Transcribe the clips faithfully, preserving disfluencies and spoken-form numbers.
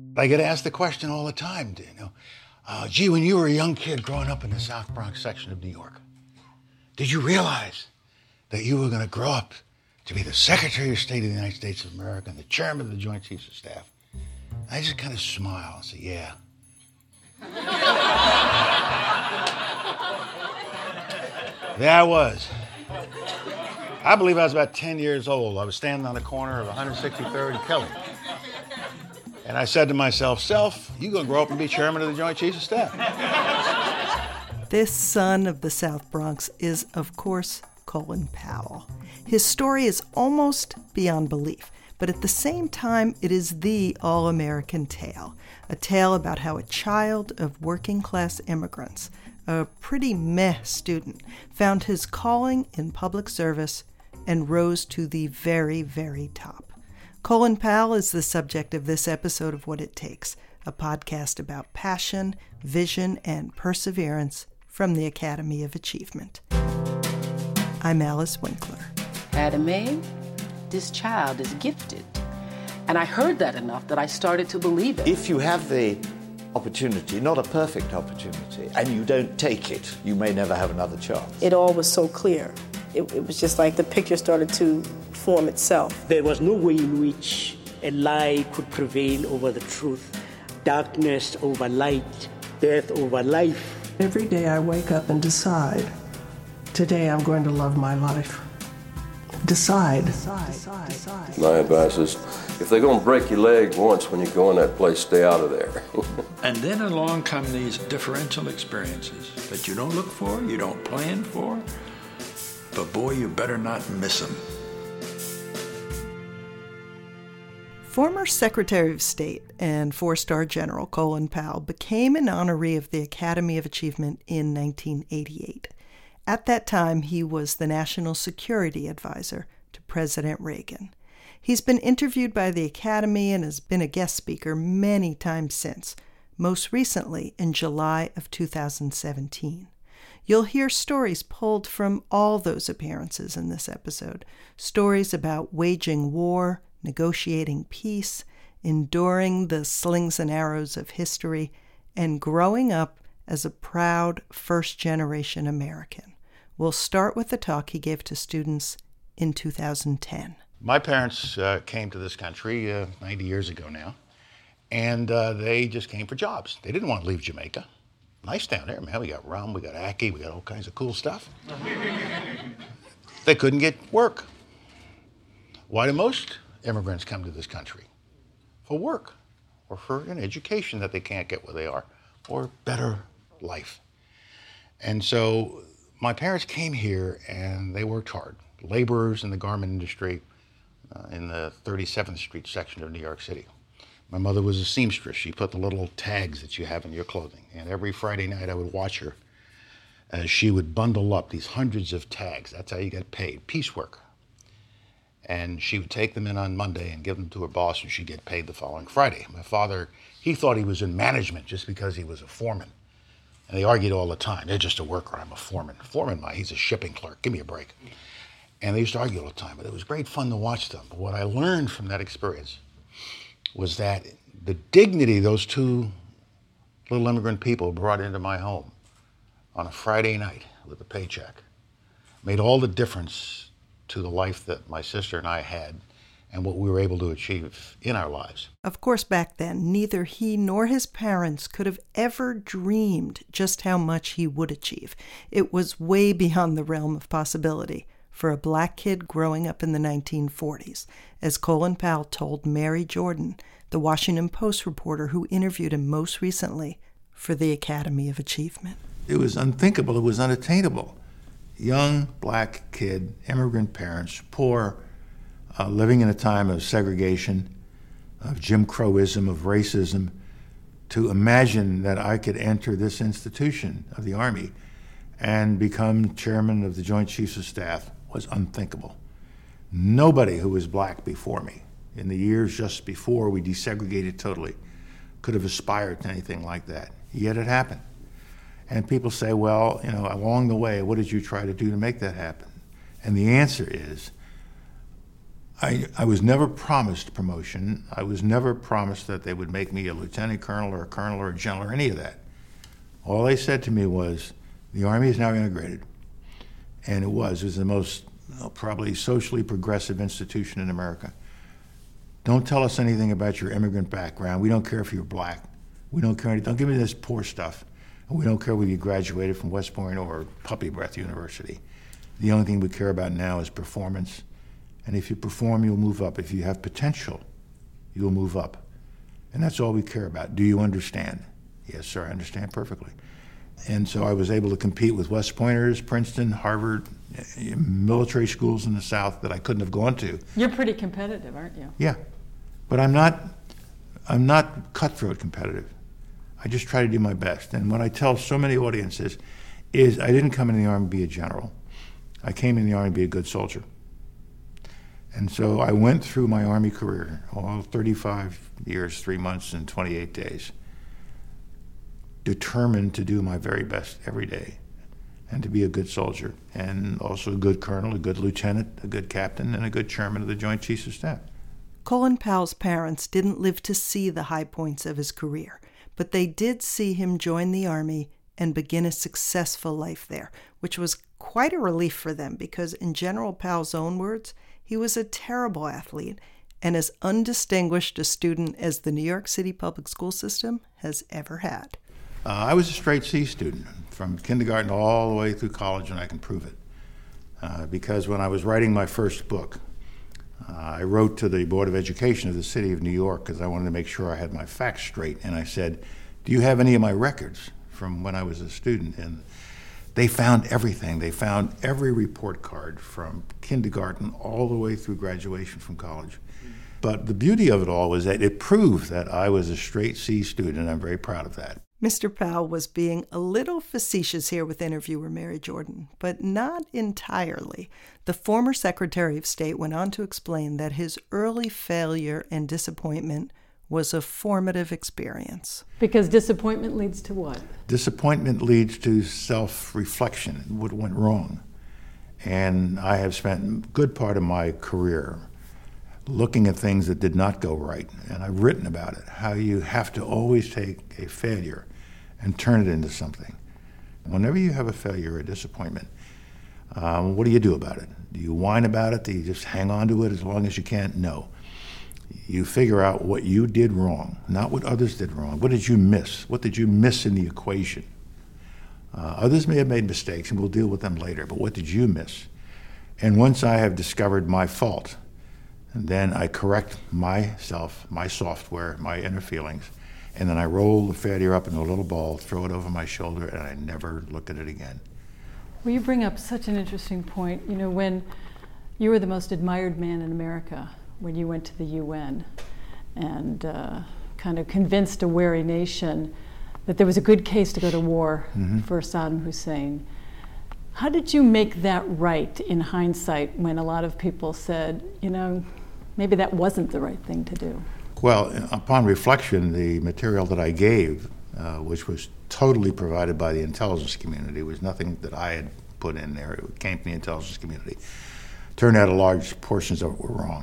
I get asked the question all the time, you know, uh, gee, when you were a young kid growing up in the South Bronx section of New York, did you realize that you were going to grow up to be the Secretary of State of the United States of America and the Chairman of the Joint Chiefs of Staff? And I just kind of smile and say, yeah. There I was. I believe I was about ten years old. I was standing on the corner of one hundred sixty-third and Kelly. And I said to myself, Self, you gonna grow up and be chairman of the Joint Chiefs of Staff. This son of the South Bronx is, of course, Colin Powell. His story is almost beyond belief, but at the same time, it is the all-American tale. A tale about how a child of working-class immigrants, a pretty meh student, found his calling in public service and rose to the very, very top. Colin Powell is the subject of this episode of What It Takes, a podcast about passion, vision, and perseverance from the Academy of Achievement. I'm Alice Winkler. Adame, this child is gifted. And I heard that enough that I started to believe it. If you have the opportunity, not a perfect opportunity, and you don't take it, you may never have another chance. It all was so clear. It, it was just like the picture started to form itself. There was no way in which a lie could prevail over the truth. Darkness over light, death over life. Every day I wake up and decide, today I'm going to love my life. Decide. Decide. Decide. Decide. My advice is, if they're going to break your leg once when you go in that place, stay out of there. And then along come these differential experiences that you don't look for, you don't plan for, but boy, you better not miss them. Former Secretary of State and four-star General Colin Powell became an honoree of the Academy of Achievement in nineteen eighty-eight. At that time, he was the National Security Advisor to President Reagan. He's been interviewed by the Academy and has been a guest speaker many times since, most recently in July of two thousand seventeen. You'll hear stories pulled from all those appearances in this episode, stories about waging war, negotiating peace, enduring the slings and arrows of history, and growing up as a proud first-generation American. We'll start with the talk he gave to students in two thousand ten. My parents uh, came to this country uh, ninety years ago now, and uh, they just came for jobs. They didn't want to leave Jamaica. Nice down there, man. We got rum, we got ackee, we got all kinds of cool stuff. They couldn't get work. Why do most immigrants come to this country? For work, or for an education that they can't get where they are, or better life. And so my parents came here and they worked hard. Laborers in the garment industry uh, in the thirty-seventh Street section of New York City. My mother was a seamstress. She put the little tags that you have in your clothing. And every Friday night I would watch her as she would bundle up these hundreds of tags. That's how you get paid, piecework. And she would take them in on Monday and give them to her boss, and she'd get paid the following Friday. My father, he thought he was in management just because he was a foreman. And they argued all the time. They're just a worker, I'm a foreman. Foreman, my, he's a shipping clerk, give me a break. And they used to argue all the time, but it was great fun to watch them. But what I learned from that experience was that the dignity those two little immigrant people brought into my home on a Friday night with a paycheck made all the difference to the life that my sister and I had and what we were able to achieve in our lives. Of course, back then, neither he nor his parents could have ever dreamed just how much he would achieve. It was way beyond the realm of possibility for a black kid growing up in the nineteen forties, as Colin Powell told Mary Jordan, the Washington Post reporter who interviewed him most recently for the Academy of Achievement. It was unthinkable. It was unattainable. Young black kid, immigrant parents, poor, uh, living in a time of segregation, of Jim Crowism, of racism, to imagine that I could enter this institution of the Army and become chairman of the Joint Chiefs of Staff was unthinkable. Nobody who was black before me, in the years just before we desegregated totally, could have aspired to anything like that. Yet it happened. And people say, well, you know, along the way, what did you try to do to make that happen? And the answer is, I, I was never promised promotion. I was never promised that they would make me a lieutenant colonel or a colonel or a general or any of that. All they said to me was, the Army is now integrated. And it was. It was the most well, probably socially progressive institution in America. Don't tell us anything about your immigrant background. We don't care if you're black. We don't care. Don't give me this poor stuff. And we don't care whether you graduated from West Point or Puppy Breath University. The only thing we care about now is performance. And if you perform, you'll move up. If you have potential, you'll move up. And that's all we care about. Do you understand? Yes, sir, I understand perfectly. And so I was able to compete with West Pointers, Princeton, Harvard, military schools in the South that I couldn't have gone to. You're pretty competitive, aren't you? Yeah, but I'm not, I'm not cutthroat competitive. I just try to do my best. And what I tell so many audiences is I didn't come in the Army to be a general. I came in the Army to be a good soldier. And so I went through my Army career, all thirty-five years, three months, and twenty-eight days, determined to do my very best every day and to be a good soldier, and also a good colonel, a good lieutenant, a good captain, and a good chairman of the Joint Chiefs of Staff. Colin Powell's parents didn't live to see the high points of his career, but they did see him join the Army and begin a successful life there, which was quite a relief for them because, in General Powell's own words, he was a terrible athlete and as undistinguished a student as the New York City public school system has ever had. Uh, I was a straight C student from kindergarten all the way through college, and I can prove it. Uh, because when I was writing my first book, uh, I wrote to the Board of Education of the City of New York because I wanted to make sure I had my facts straight. And I said, do you have any of my records from when I was a student? And they found everything. They found every report card from kindergarten all the way through graduation from college. But the beauty of it all was that it proved that I was a straight C student, and I'm very proud of that. Mister Powell was being a little facetious here with interviewer Mary Jordan, but not entirely. The former Secretary of State went on to explain that his early failure and disappointment was a formative experience. Because disappointment leads to what? Disappointment leads to self-reflection, what went wrong. And I have spent a good part of my career looking at things that did not go right, and I've written about it, how you have to always take a failure and turn it into something. Whenever you have a failure or a disappointment, um, what do you do about it? Do you whine about it? Do you just hang on to it as long as you can? No. You figure out what you did wrong, not what others did wrong. What did you miss? What did you miss in the equation? Uh, others may have made mistakes, and we'll deal with them later, but what did you miss? And once I have discovered my fault, and then I correct myself, my software, my inner feelings, and then I roll the failure up into a little ball, throw it over my shoulder, and I never look at it again. Well, you bring up such an interesting point. You know, when you were the most admired man in America, when you went to the U N and uh, kind of convinced a wary nation that there was a good case to go to war mm-hmm. for Saddam Hussein. How did you make that right in hindsight when a lot of people said, you know, maybe that wasn't the right thing to do? Well, upon reflection, the material that I gave, uh, which was totally provided by the intelligence community, was nothing that I had put in there. It came from the intelligence community. Turned out a large portions of it were wrong.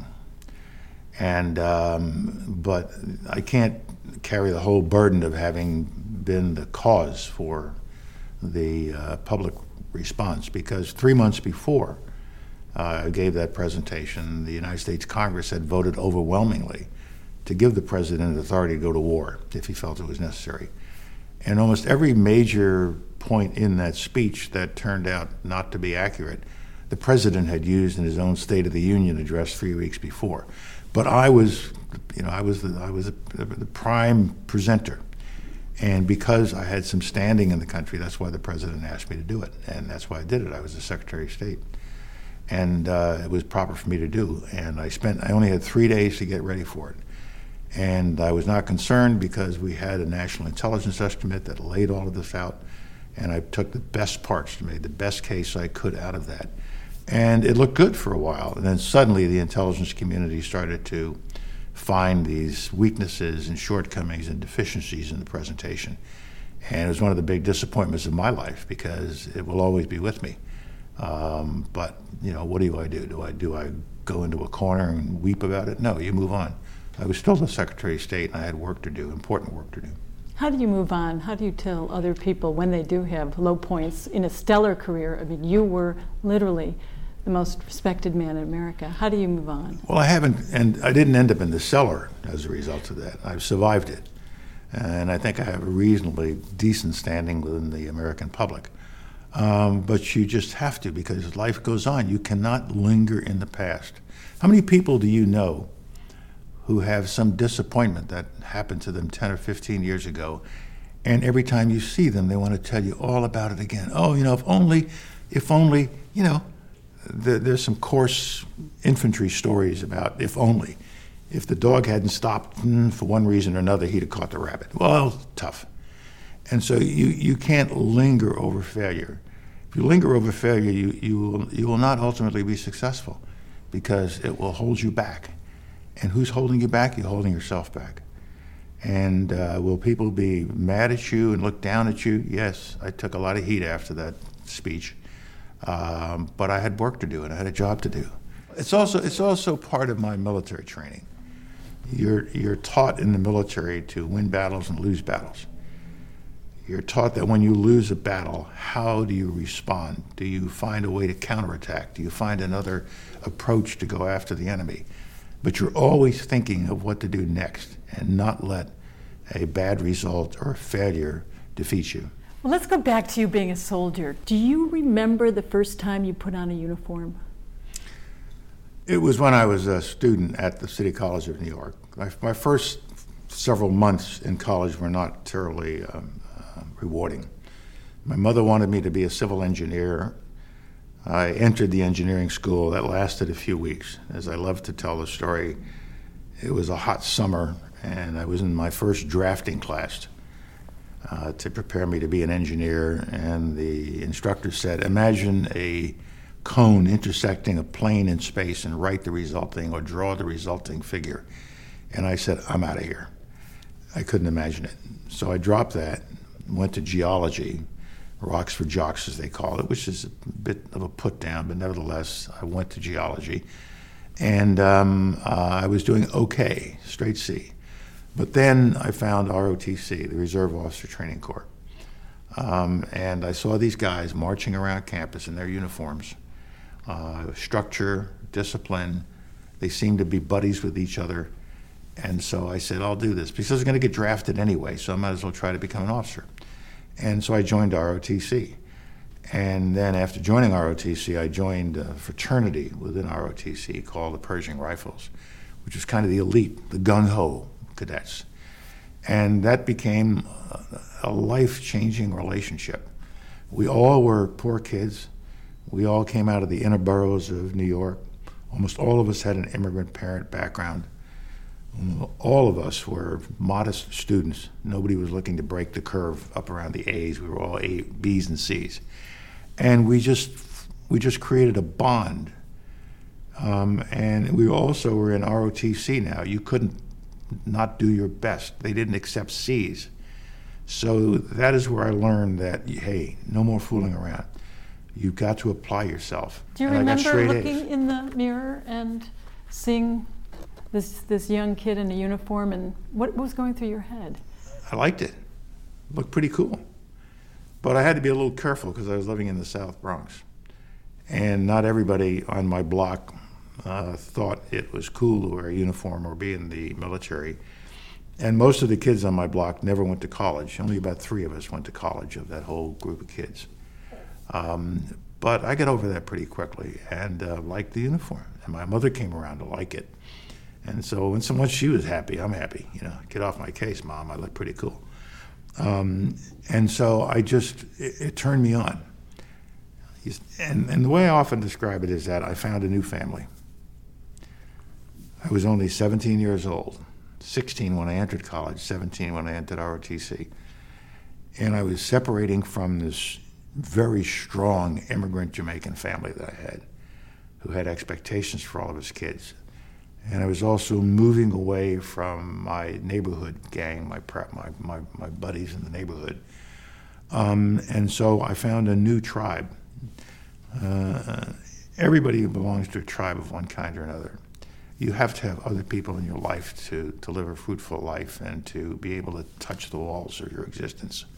And, um, but I can't carry the whole burden of having been the cause for the uh, public response, because three months before uh, I gave that presentation, the United States Congress had voted overwhelmingly to give the president authority to go to war if he felt it was necessary. And almost every major point in that speech that turned out not to be accurate, the president had used in his own State of the Union address three weeks before. But I was, you know, I was the, I was the, the prime presenter. And because I had some standing in the country, that's why the president asked me to do it. And that's why I did it. I was the Secretary of State. And uh, it was proper for me to do. And I spent, I only had three days to get ready for it. And I was not concerned because we had a national intelligence estimate that laid all of this out. And I took the best parts, made the best case I could out of that. And it looked good for a while. And then suddenly the intelligence community started to find these weaknesses and shortcomings and deficiencies in the presentation. And it was one of the big disappointments of my life because it will always be with me. Um, but, you know, what do I do? Do I, do I go into a corner and weep about it. No, you move on. I was still the Secretary of State, and I had work to do, important work to do. How do you move on? How do you tell other people when they do have low points in a stellar career? I mean, you were literally the most respected man in America. How do you move on? Well, I haven't, and I didn't end up in the cellar as a result of that. I've survived it. And I think I have a reasonably decent standing within the American public. Um, but you just have to, because life goes on. You cannot linger in the past. How many people do you know who have some disappointment that happened to them ten or fifteen years ago, and every time you see them, they want to tell you all about it again? Oh, you know, if only, if only, you know, the, there's some coarse infantry stories about if only. If the dog hadn't stopped mm, for one reason or another, he'd have caught the rabbit. Well, tough. And so you, you can't linger over failure. If you linger over failure, you, you, will, you will not ultimately be successful, because it will hold you back. And who's holding you back? You're holding yourself back. And uh, will people be mad at you and look down at you? Yes, I took a lot of heat after that speech, um, but I had work to do and I had a job to do. It's also it's also part of my military training. You're you're taught in the military to win battles and lose battles. You're taught that when you lose a battle, how do you respond? Do you find a way to counterattack? Do you find another approach to go after the enemy? But you're always thinking of what to do next and not let a bad result or a failure defeat you. Well, let's go back to you being a soldier. Do you remember the first time you put on a uniform? It was when I was a student at the City College of New York. My, my first several months in college were not terribly um, uh, rewarding. My mother wanted me to be a civil engineer. I entered the engineering school. That lasted a few weeks. As I love to tell the story, it was a hot summer, and I was in my first drafting class uh, to prepare me to be an engineer, and the instructor said, imagine a cone intersecting a plane in space and write the resulting or draw the resulting figure. And I said, I'm out of here. I couldn't imagine it. So I dropped that, went to geology, rocks for jocks as they call it, which is a bit of a put down, but nevertheless, I went to geology. And um, uh, I was doing okay, straight C. But then I found R O T C, the Reserve Officer Training Corps. Um, and I saw these guys marching around campus in their uniforms. Uh, structure, discipline, they seemed to be buddies with each other. And so I said, I'll do this, because I was going to get drafted anyway, so I might as well try to become an officer. And so I joined R O T C. And then after joining R O T C, I joined a fraternity within R O T C called the Pershing Rifles, which was kind of the elite, the gung-ho cadets. And that became a life-changing relationship. We all were poor kids. We all came out of the inner boroughs of New York. Almost all of us had an immigrant parent background. All of us were modest students. Nobody was looking to break the curve up around the A's. We were all A, B's and C's. And we just we just created a bond. Um, and we also were in R O T C now. You couldn't not do your best. They didn't accept C's. So that is where I learned that, hey, no more fooling around. You've got to apply yourself. Do you and remember looking A's. in the mirror and seeing this this young kid in a uniform, and what was going through your head? I liked it. It looked pretty cool. But I had to be a little careful because I was living in the South Bronx. And not everybody on my block uh, thought it was cool to wear a uniform or be in the military. And most of the kids on my block never went to college. Only about three of us went to college of that whole group of kids. Um, but I got over that pretty quickly and uh, liked the uniform. And my mother came around to like it. And so when someone, she was happy, I'm happy. You know, get off my case, Mom, I look pretty cool. Um, and so I just, it, it turned me on. And, and the way I often describe it is that I found a new family. I was only seventeen years old, sixteen when I entered college, seventeen when I entered R O T C. And I was separating from this very strong immigrant Jamaican family that I had, who had expectations for all of his kids. And I was also moving away from my neighborhood gang, my my my, my buddies in the neighborhood. Um, and so I found a new tribe. Uh, everybody who belongs to a tribe of one kind or another, you have to have other people in your life to, to live a fruitful life and to be able to touch the walls of your existence.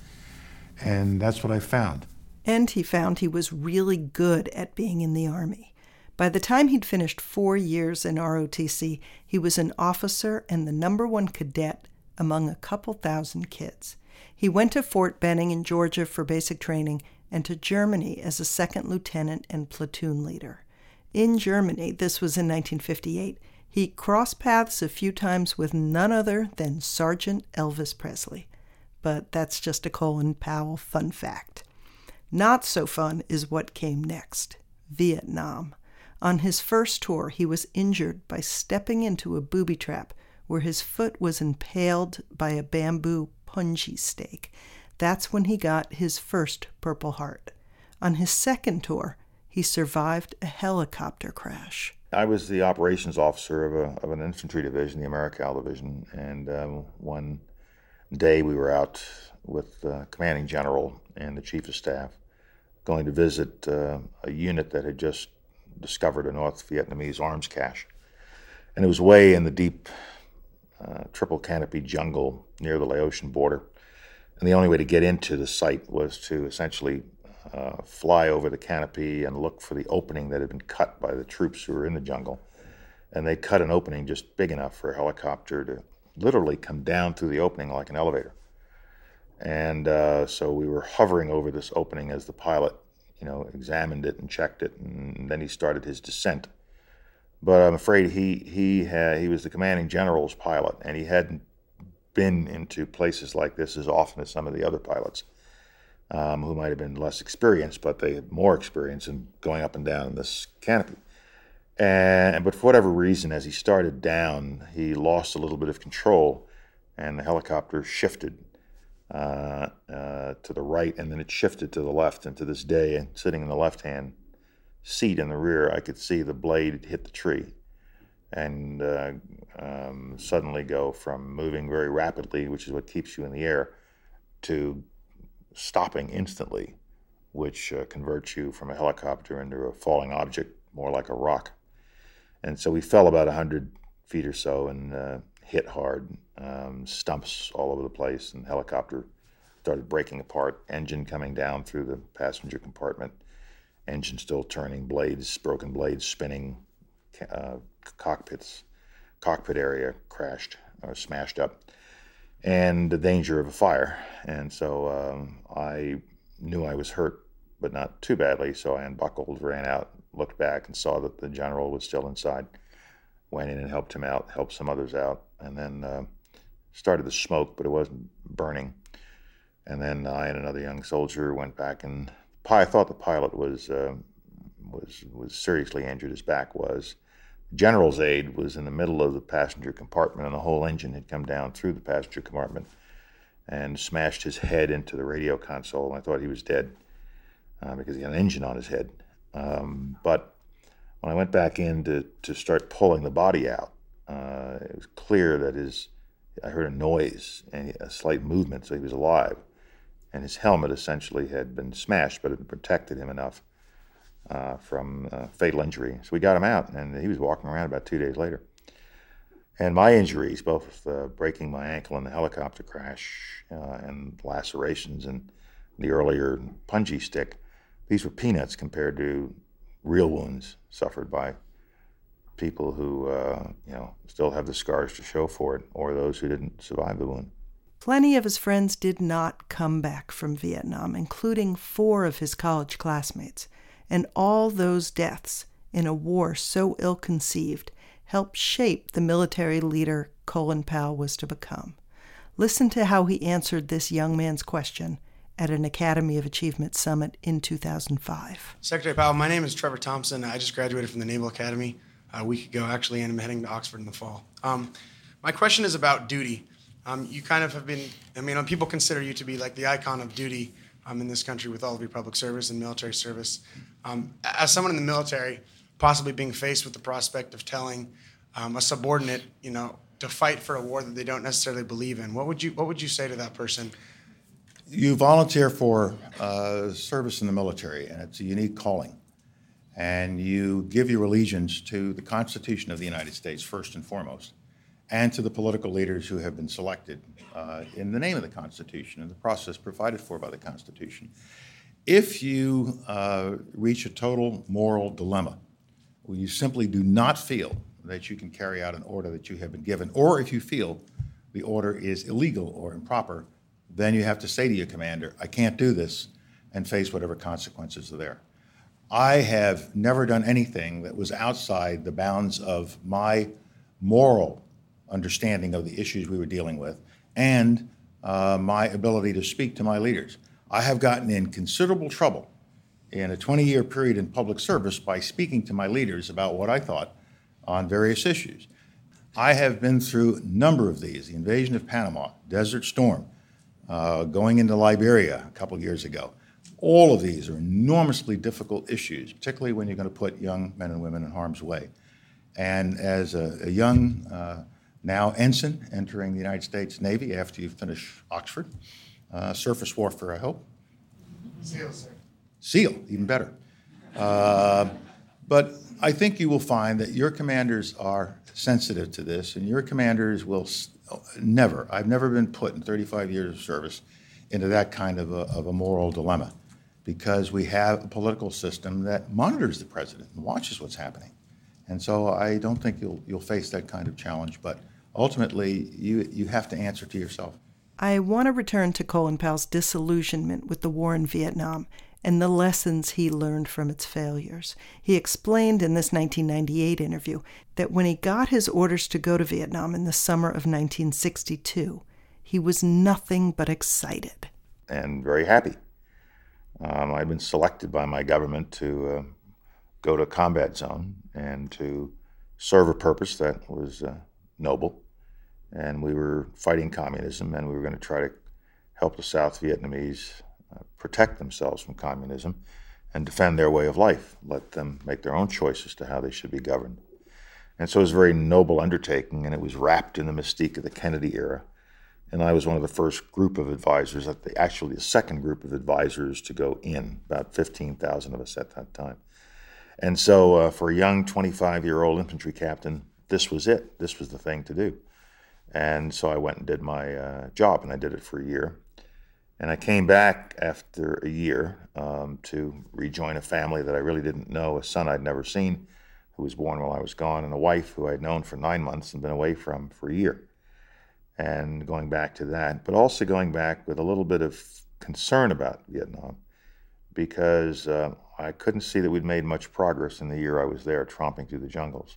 And that's what I found. And he found he was really good at being in the Army. By the time he'd finished four years in R O T C, he was an officer and the number one cadet among a couple thousand kids. He went to Fort Benning in Georgia for basic training and to Germany as a second lieutenant and platoon leader. In Germany, this was in nineteen fifty-eight, he crossed paths a few times with none other than Sergeant Elvis Presley. But that's just a Colin Powell fun fact. Not so fun is what came next, Vietnam. On his first tour, he was injured by stepping into a booby trap where his foot was impaled by a bamboo punji stake. That's when he got his first Purple Heart. On his second tour, he survived a helicopter crash. I was the operations officer of, a, of an infantry division, the Americal Division, and um, one day we were out with the commanding general and the chief of staff going to visit uh, a unit that had just discovered a North Vietnamese arms cache. And it was way in the deep uh, triple canopy jungle near the Laotian border. And the only way to get into the site was to essentially Uh, fly over the canopy and look for the opening that had been cut by the troops who were in the jungle. And they cut an opening just big enough for a helicopter to literally come down through the opening like an elevator. And uh, so we were hovering over this opening as the pilot, you know, examined it and checked it, and then he started his descent. But I'm afraid he he had, he was the commanding general's pilot, and he hadn't been into places like this as often as some of the other pilots. Um, who might have been less experienced, but they had more experience in going up and down this canopy. And but for whatever reason, as he started down, he lost a little bit of control, and the helicopter shifted uh, uh, to the right, and then it shifted to the left. And to this day, sitting in the left-hand seat in the rear, I could see the blade hit the tree and uh, um, suddenly go from moving very rapidly, which is what keeps you in the air, to stopping instantly, which uh, converts you from a helicopter into a falling object, more like a rock. And so we fell about one hundred feet or so and uh, hit hard, um, stumps all over the place, and the helicopter started breaking apart, engine coming down through the passenger compartment, engine still turning, blades, broken blades spinning, uh, cockpits, cockpit area crashed or smashed up, and the danger of a fire. And so um, I knew I was hurt, but not too badly, so I unbuckled, ran out, looked back, and saw that the general was still inside. Went in and helped him out, helped some others out, and then uh, started to smoke, but it wasn't burning. And then I and another young soldier went back, and I thought the pilot was, uh, was, was seriously injured, his back was. General's aide was in the middle of the passenger compartment, and the whole engine had come down through the passenger compartment and smashed his head into the radio console. And I thought he was dead uh, because he had an engine on his head. Um, but when I went back in to, to start pulling the body out, uh, it was clear that his, I heard a noise and a slight movement, so he was alive. And his helmet essentially had been smashed, but it protected him enough Uh, from uh, fatal injury. So we got him out, and he was walking around about two days later. And my injuries, both uh, breaking my ankle in the helicopter crash uh, and lacerations and the earlier punji stick, these were peanuts compared to real wounds suffered by people who, uh, you know, still have the scars to show for it, or those who didn't survive the wound. Plenty of his friends did not come back from Vietnam, including four of his college classmates. And all those deaths in a war so ill-conceived helped shape the military leader Colin Powell was to become. Listen to how he answered this young man's question at an Academy of Achievement summit in two thousand five. Secretary Powell, my name is Trevor Thompson. I just graduated from the Naval Academy a week ago, actually, and I'm heading to Oxford in the fall. Um, my question is about duty. Um, you kind of have been, I mean, people consider you to be like the icon of duty um, in this country with all of your public service and military service. Um, as someone in the military, possibly being faced with the prospect of telling um, a subordinate, you know, to fight for a war that they don't necessarily believe in, what would you what would you say to that person? You volunteer for uh, service in the military, and it's a unique calling. and you give your allegiance to the Constitution of the United States first and foremost, and to the political leaders who have been selected uh, in the name of the Constitution and the process provided for by the Constitution. If you uh, reach a total moral dilemma, where you simply do not feel that you can carry out an order that you have been given, or if you feel the order is illegal or improper, then you have to say to your commander, I can't do this, and face whatever consequences are there. I have never done anything that was outside the bounds of my moral understanding of the issues we were dealing with and uh, my ability to speak to my leaders. I have gotten in considerable trouble in a twenty-year period in public service by speaking to my leaders about what I thought on various issues. I have been through a number of these, the invasion of Panama, Desert Storm, uh, going into Liberia a couple years ago. All of these are enormously difficult issues, particularly when you're going to put young men and women in harm's way. And as a, a young, uh, now ensign entering the United States Navy after you finish Oxford, uh, surface warfare, I hope. SEAL, sir. SEAL, even better. Uh, but I think you will find that your commanders are sensitive to this, and your commanders will s- never, I've never been put in thirty-five years of service into that kind of a, of a moral dilemma, because we have a political system that monitors the president and watches what's happening. And so I don't think you'll you'll face that kind of challenge, but ultimately you you have to answer to yourself. I want to return to Colin Powell's disillusionment with the war in Vietnam and the lessons he learned from its failures. He explained in this nineteen ninety-eight interview that when he got his orders to go to Vietnam in the summer of nineteen sixty-two, he was nothing but excited. And very happy. Um, I'd been selected by my government to uh, go to a combat zone and to serve a purpose that was uh, noble. And we were fighting communism, and we were going to try to help the South Vietnamese uh, protect themselves from communism and defend their way of life, let them make their own choices to how they should be governed. And so it was a very noble undertaking, and it was wrapped in the mystique of the Kennedy era. And I was one of the first group of advisors, actually the second group of advisors to go in, about fifteen thousand of us at that time. And so uh, for a young twenty-five-year-old infantry captain, this was it. This was the thing to do. And so I went and did my uh, job, and I did it for a year. And I came back after a year um, to rejoin a family that I really didn't know, a son I'd never seen who was born while I was gone, and a wife who I'd known for nine months and been away from for a year. And going back to that, but also going back with a little bit of concern about Vietnam, because uh, I couldn't see that we'd made much progress in the year I was there, tromping through the jungles.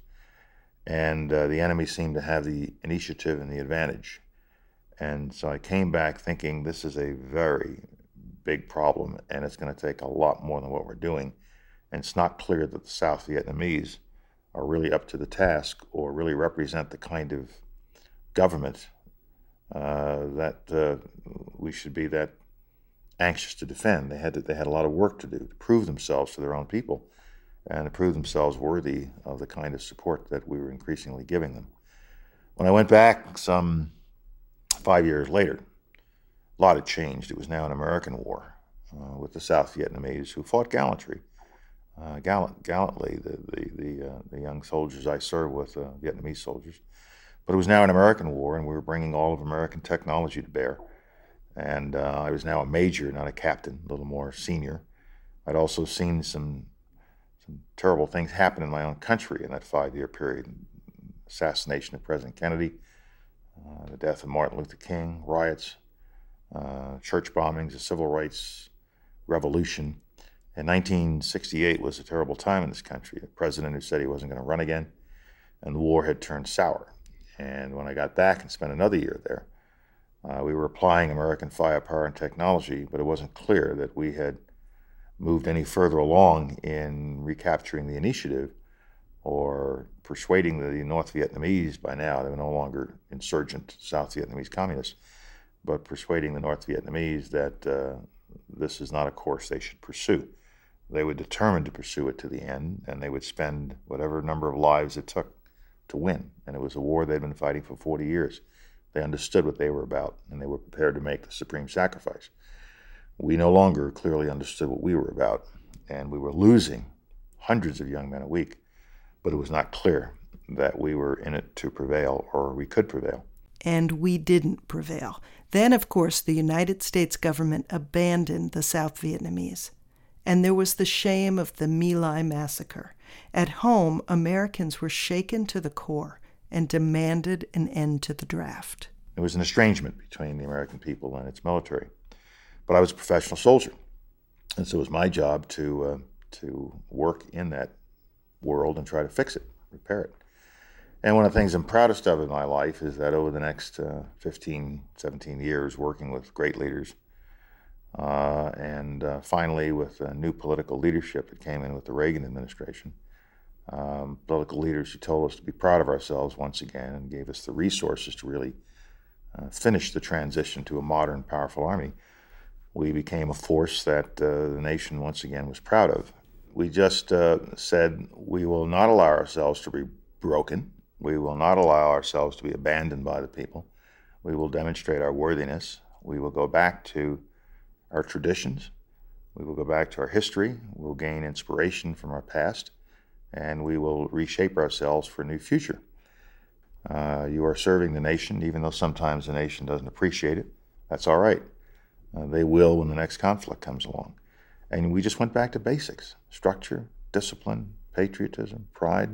And uh, the enemy seemed to have the initiative and the advantage. And so I came back thinking this is a very big problem, and it's going to take a lot more than what we're doing. And it's not clear that the South Vietnamese are really up to the task or really represent the kind of government uh, that uh, we should be that anxious to defend. They had to, they had a lot of work to do to prove themselves to their own people and to prove themselves worthy of the kind of support that we were increasingly giving them. When I went back some five years later, a lot had changed. It was now an American war uh, with the South Vietnamese, who fought gallantry, uh, gallant, gallantly, the the the, uh, the young soldiers I served with, uh, Vietnamese soldiers. But it was now an American war, and we were bringing all of American technology to bear. And uh, I was now a major, not a captain, a little more senior. I'd also seen some some terrible things happen in my own country in that five-year period. Assassination of President Kennedy, uh, the death of Martin Luther King, riots, uh, church bombings, the civil rights revolution. And nineteen sixty-eight was a terrible time in this country. A president who said he wasn't going to run again, and the war had turned sour. And when I got back and spent another year there, uh, we were applying American firepower and technology, but it wasn't clear that we had moved any further along in recapturing the initiative or persuading the North Vietnamese. By now, they were no longer insurgent South Vietnamese communists, but persuading the North Vietnamese that uh, this is not a course they should pursue. They were determined to pursue it to the end, and they would spend whatever number of lives it took to win. And it was a war they'd been fighting for forty years. They understood what they were about, and they were prepared to make the supreme sacrifice. We no longer clearly understood what we were about, and we were losing hundreds of young men a week, but it was not clear that we were in it to prevail or we could prevail. And we didn't prevail. Then, of course, the United States government abandoned the South Vietnamese. And there was the shame of the My Lai massacre. At home, Americans were shaken to the core and demanded an end to the draft. There was an estrangement between the American people and its military. But I was a professional soldier, and so it was my job to, uh, to work in that world and try to fix it, repair it. And one of the things I'm proudest of in my life is that over the next uh, fifteen, seventeen years, working with great leaders, uh, and uh, finally with a new political leadership that came in with the Reagan administration, um, political leaders who told us to be proud of ourselves once again and gave us the resources to really uh, finish the transition to a modern, powerful army, we became a force that uh, the nation once again was proud of. We just uh, said we will not allow ourselves to be broken. We will not allow ourselves to be abandoned by the people. We will demonstrate our worthiness. We will go back to our traditions. We will go back to our history. We will gain inspiration from our past, and we will reshape ourselves for a new future. Uh, you are serving the nation, even though sometimes the nation doesn't appreciate it. That's all right. Uh, they will when the next conflict comes along. And we just went back to basics: structure, discipline, patriotism, pride.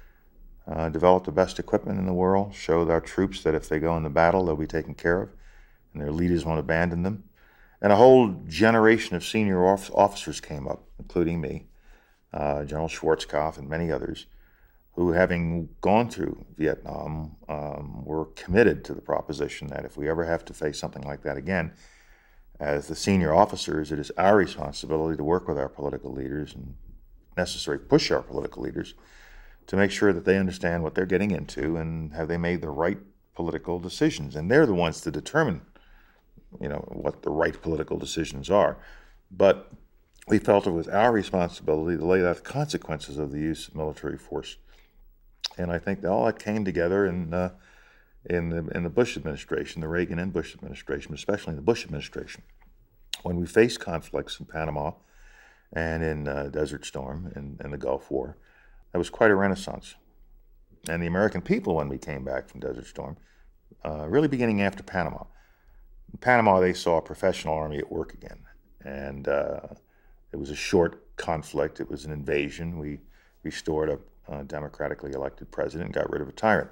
Uh, develop the best equipment in the world, show our troops that if they go into battle, they'll be taken care of, and their leaders won't abandon them. And a whole generation of senior officers came up, including me, uh, General Schwarzkopf and many others, who, having gone through Vietnam, um, were committed to the proposition that if we ever have to face something like that again, as the senior officers, it is our responsibility to work with our political leaders and necessary push our political leaders to make sure that they understand what they're getting into and have they made the right political decisions. And they're the ones to determine, you know, what the right political decisions are. But we felt it was our responsibility to lay out the consequences of the use of military force. And I think that all that came together in, uh, in, the, in the Bush administration, the Reagan and Bush administration, especially in the Bush administration. When we faced conflicts in Panama and in uh, Desert Storm and, and the Gulf War, that was quite a renaissance. And the American people, when we came back from Desert Storm, uh, really beginning after Panama. In Panama, they saw a professional army at work again. And uh, it was a short conflict. It was an invasion. We restored a uh, democratically elected president and got rid of a tyrant.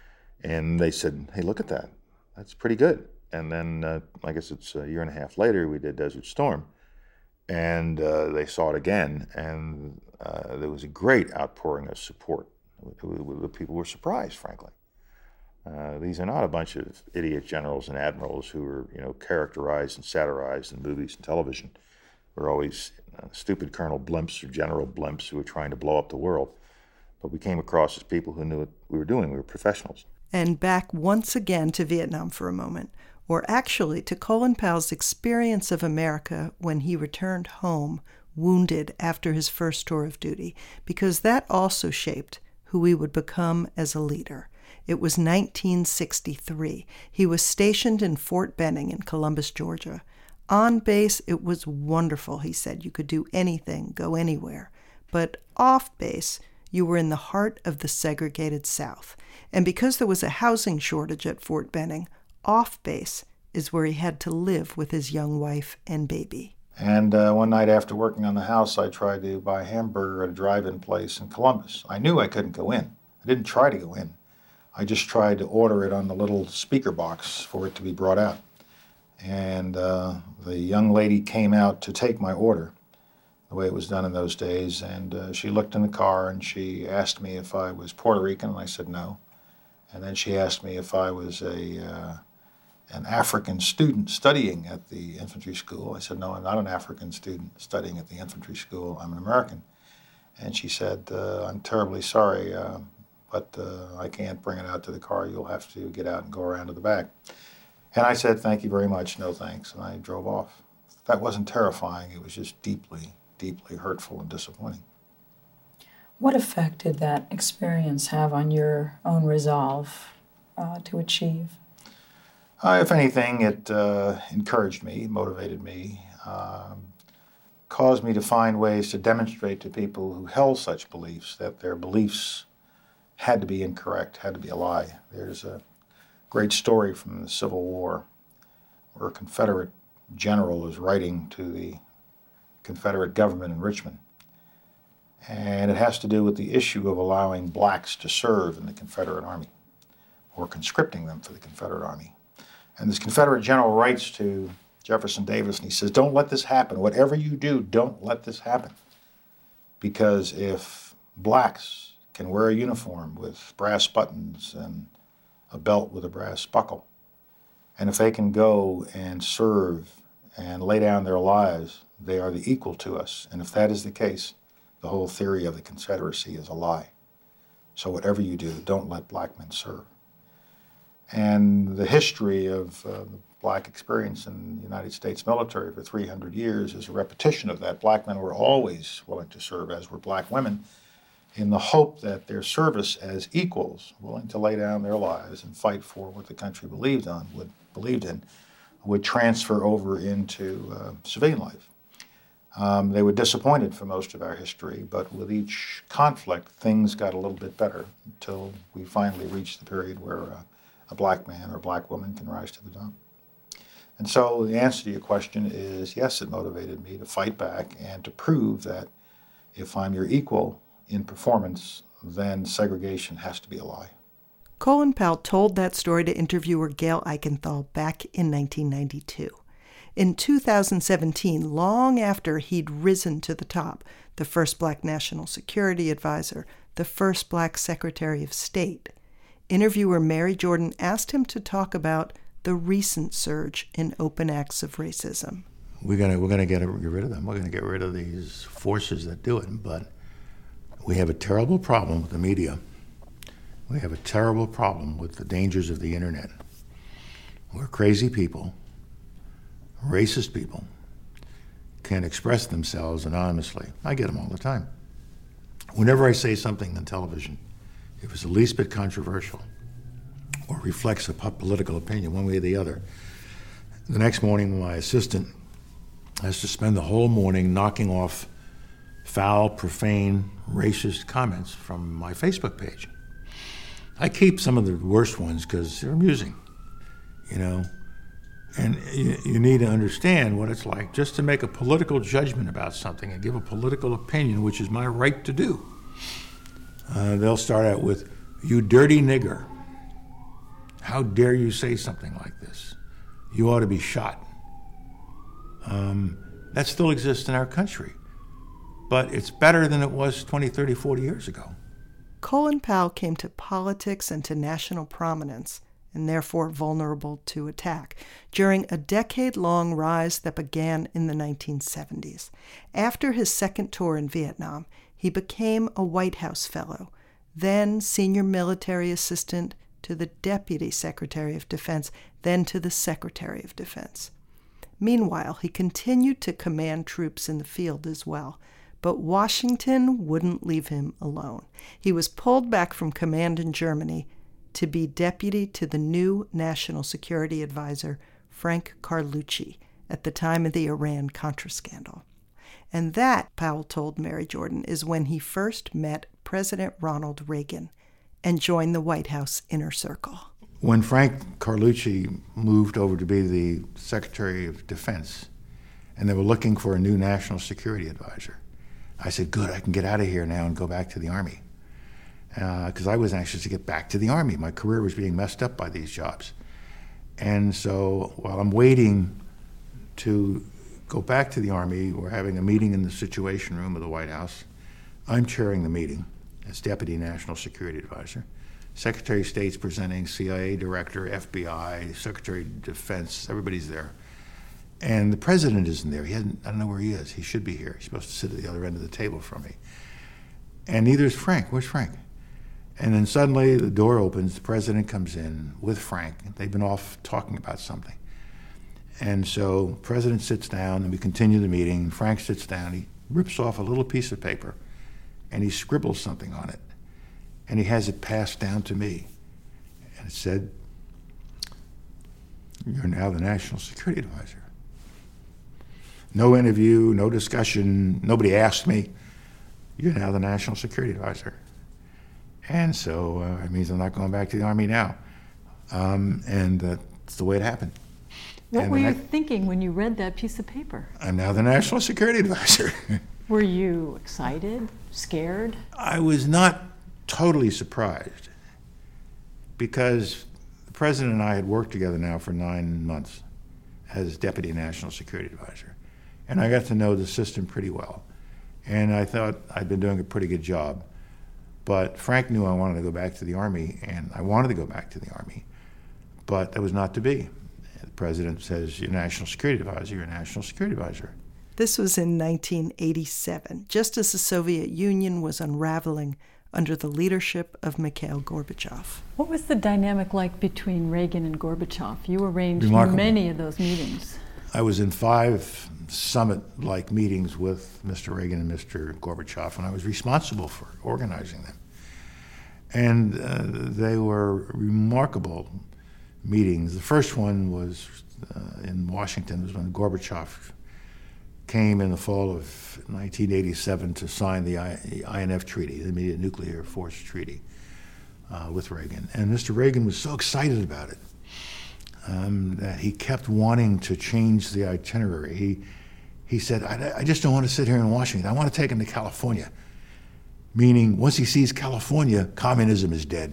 And they said, hey, look at that. That's pretty good. And then, uh, I guess it's a year and a half later, we did Desert Storm. And uh, they saw it again, and uh, there was a great outpouring of support. The people were surprised, frankly. Uh, these are not a bunch of idiot generals and admirals who were, you know, characterized and satirized in movies and television. We're always uh, stupid Colonel Blimps or General Blimps who were trying to blow up the world. But we came across as people who knew what we were doing. We were professionals. And back once again to Vietnam for a moment, or actually to Colin Powell's experience of America when he returned home wounded after his first tour of duty, because that also shaped who he would become as a leader. It was nineteen sixty-three. He was stationed in Fort Benning in Columbus, Georgia. On base, it was wonderful, he said. You could do anything, go anywhere. But off base, you were in the heart of the segregated South. And because there was a housing shortage at Fort Benning, off base is where he had to live with his young wife and baby. And uh, one night after working on the house, I tried to buy a hamburger at a drive-in place in Columbus. I knew I couldn't go in. I didn't try to go in. I just tried to order it on the little speaker box for it to be brought out. And uh, the young lady came out to take my order, the way it was done in those days, and uh, she looked in the car and she asked me if I was Puerto Rican, and I said no. And then she asked me if I was a uh, an African student studying at the infantry school. I said, no, I'm not an African student studying at the infantry school. I'm an American. And she said, uh, I'm terribly sorry, uh, but uh, I can't bring it out to the car. You'll have to get out and go around to the back. And I said, thank you very much, no thanks, and I drove off. That wasn't terrifying. It was just deeply, deeply hurtful and disappointing. What effect did that experience have on your own resolve uh, to achieve? Uh, if anything, it uh, encouraged me, motivated me. Um, caused me to find ways to demonstrate to people who held such beliefs that their beliefs had to be incorrect, had to be a lie. There's a great story from the Civil War where a Confederate general is writing to the Confederate government in Richmond. And it has to do with the issue of allowing blacks to serve in the Confederate Army or conscripting them for the Confederate Army. And this Confederate general writes to Jefferson Davis and he says, don't let this happen. Whatever you do, don't let this happen. Because if blacks can wear a uniform with brass buttons and a belt with a brass buckle, and if they can go and serve and lay down their lives, they are the equal to us. And if that is the case, the whole theory of the Confederacy is a lie. So whatever you do, don't let black men serve. And the history of uh, the black experience in the United States military for three hundred years is a repetition of that. Black men were always willing to serve, as were black women, in the hope that their service as equals, willing to lay down their lives and fight for what the country believed on, would believed in, would transfer over into uh, civilian life. Um, they were disappointed for most of our history, but with each conflict, things got a little bit better until we finally reached the period where uh, a black man or a black woman can rise to the top. And so the answer to your question is, yes, it motivated me to fight back and to prove that if I'm your equal in performance, then segregation has to be a lie. Colin Powell told that story to interviewer Gail Eichenthal back in nineteen ninety-two. In two thousand seventeen, long after he'd risen to the top, the first black national security advisor, the first black secretary of state, interviewer Mary Jordan asked him to talk about the recent surge in open acts of racism. We're gonna we're gonna get, get rid of them. We're gonna get rid of these forces that do it. But we have a terrible problem with the media. We have a terrible problem with the dangers of the internet. Where crazy people, racist people, can express themselves anonymously. I get them all the time. Whenever I say something on television, if it's the least bit controversial or reflects a political opinion one way or the other, the next morning my assistant has to spend the whole morning knocking off foul, profane, racist comments from my Facebook page. I keep some of the worst ones because they're amusing, you know. And you, you need to understand what it's like just to make a political judgment about something and give a political opinion, which is my right to do. Uh, they'll start out with, "You dirty nigger. How dare you say something like this? You ought to be shot." Um, that still exists in our country, but it's better than it was twenty, thirty, forty years ago. Colin Powell came to politics and to national prominence, and therefore vulnerable to attack, during a decade-long rise that began in the nineteen seventies. After his second tour in Vietnam, he became a White House fellow, then senior military assistant to the Deputy Secretary of Defense, then to the Secretary of Defense. Meanwhile, he continued to command troops in the field as well, but Washington wouldn't leave him alone. He was pulled back from command in Germany to be deputy to the new National Security Advisor, Frank Carlucci, at the time of the Iran-Contra scandal. And that, Powell told Mary Jordan, is when he first met President Ronald Reagan and joined the White House inner circle. When Frank Carlucci moved over to be the Secretary of Defense, and they were looking for a new National Security Advisor, I said, good, I can get out of here now and go back to the Army. Because uh, I was anxious to get back to the Army. My career was being messed up by these jobs. And so while I'm waiting to go back to the Army, we're having a meeting in the Situation Room of the White House. I'm chairing the meeting as Deputy National Security Advisor. Secretary of State's presenting, C I A Director, F B I, Secretary of Defense, everybody's there. And the President isn't there. He hasn't, I don't know where he is. He should be here. He's supposed to sit at the other end of the table from me. And neither is Frank. Where's Frank? And then suddenly the door opens, the President comes in with Frank. They've been off talking about something. And so the President sits down and we continue the meeting. Frank sits down, he rips off a little piece of paper and he scribbles something on it. And he has it passed down to me. And it said, "You're now the National Security Advisor." No interview, no discussion, nobody asked me. You're now the National Security Advisor. And so uh, it means I'm not going back to the Army now. Um, and that's the way it happened. What and were you I, thinking when you read that piece of paper? I'm now the National Security Advisor. Were you excited, scared? I was not totally surprised because the President and I had worked together now for nine months as Deputy National Security Advisor. And I got to know the system pretty well. And I thought I'd been doing a pretty good job. But Frank knew I wanted to go back to the Army, and I wanted to go back to the Army. But that was not to be. The President says, you're National Security Advisor, you're a National Security Advisor. This was in nineteen eighty-seven, just as the Soviet Union was unraveling under the leadership of Mikhail Gorbachev. What was the dynamic like between Reagan and Gorbachev? You arranged Remarkable. many of those meetings. I was in five summit-like meetings with Mister Reagan and Mister Gorbachev, and I was responsible for organizing them. And uh, they were remarkable meetings. The first one was uh, in Washington. It was when Gorbachev came in the fall of nineteen eighty-seven to sign the I N F Treaty, the Immediate Nuclear Force Treaty, uh, with Reagan. And Mister Reagan was so excited about it um, that he kept wanting to change the itinerary. He, he said, I, I just don't want to sit here in Washington. I want to take him to California. Meaning, once he sees California, communism is dead.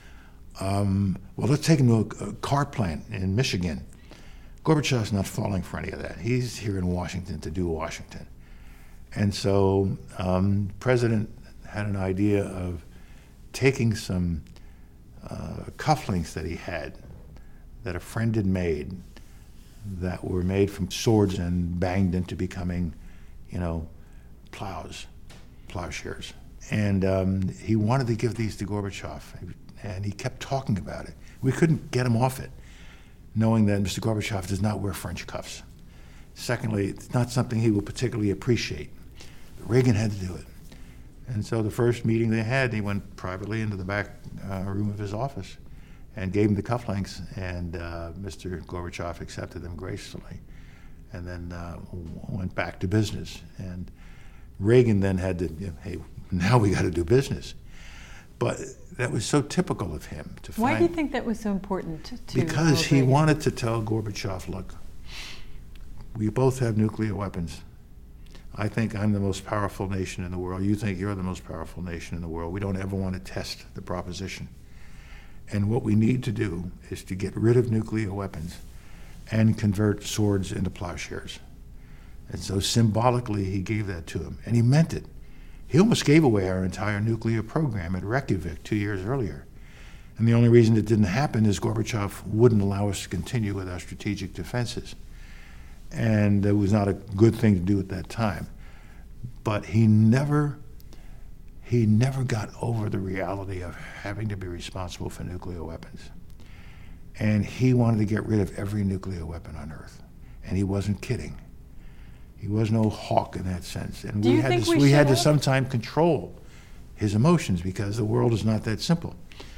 Um, well, let's take him to a, a car plant in Michigan. Gorbachev's not falling for any of that. He's here in Washington to do Washington. And so um, the President had an idea of taking some uh, cufflinks that he had that a friend had made that were made from swords and banged into becoming, you know, plows, plowshares. And um, he wanted to give these to Gorbachev, and he kept talking about it. We couldn't get him off it, knowing that Mister Gorbachev does not wear French cuffs. Secondly, it's not something he will particularly appreciate. But Reagan had to do it. And so the first meeting they had, he went privately into the back uh, room of his office and gave him the cufflinks, and uh, Mister Gorbachev accepted them gracefully and then uh, went back to business. And Reagan then had to, you know, hey, now we got to do business. But that was so typical of him to Why find. do you think that was so important to, to Because he Reagan? wanted to tell Gorbachev, look, we both have nuclear weapons. I think I'm the most powerful nation in the world. You think you're the most powerful nation in the world. We don't ever want to test the proposition. And what we need to do is to get rid of nuclear weapons and convert swords into plowshares. And so symbolically, he gave that to him, and he meant it. He almost gave away our entire nuclear program at Reykjavik two years earlier. And the only reason it didn't happen is Gorbachev wouldn't allow us to continue with our strategic defenses. And it was not a good thing to do at that time. But he never, he never got over the reality of having to be responsible for nuclear weapons. And he wanted to get rid of every nuclear weapon on Earth. And he wasn't kidding. He was no hawk in that sense. And Do we you had think to, we we should had to have? sometimes control his emotions because the world is not that simple.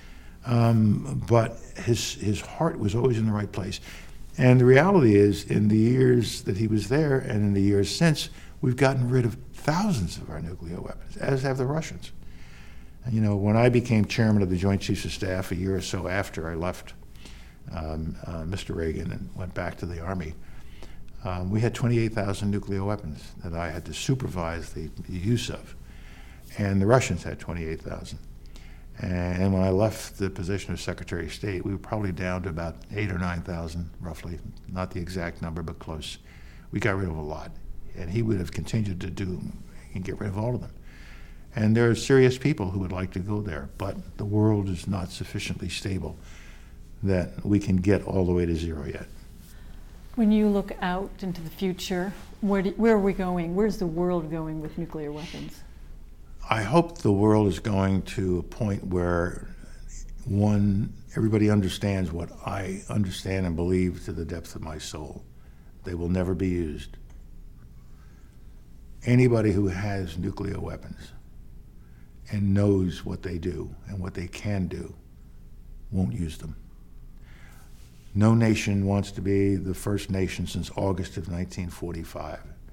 Um, but his, his heart was always in the right place. And the reality is, in the years that he was there and in the years since, we've gotten rid of thousands of our nuclear weapons, as have the Russians. And, you know, when I became chairman of the Joint Chiefs of Staff a year or so after I left um, uh, Mister Reagan and went back to the Army, um, we had twenty-eight thousand nuclear weapons that I had to supervise the, the use of. And the Russians had twenty-eight thousand. And when I left the position of Secretary of State, we were probably down to about eight or nine thousand, roughly. Not the exact number, but close. We got rid of a lot. And he would have continued to do and get rid of all of them. And there are serious people who would like to go there, but the world is not sufficiently stable that we can get all the way to zero yet. When you look out into the future, where, do, where are we going? Where's the world going with nuclear weapons? I hope the world is going to a point where, one, everybody understands what I understand and believe to the depth of my soul. They will never be used. Anybody who has nuclear weapons and knows what they do and what they can do won't use them. No nation wants to be the first nation since August of nineteen forty-five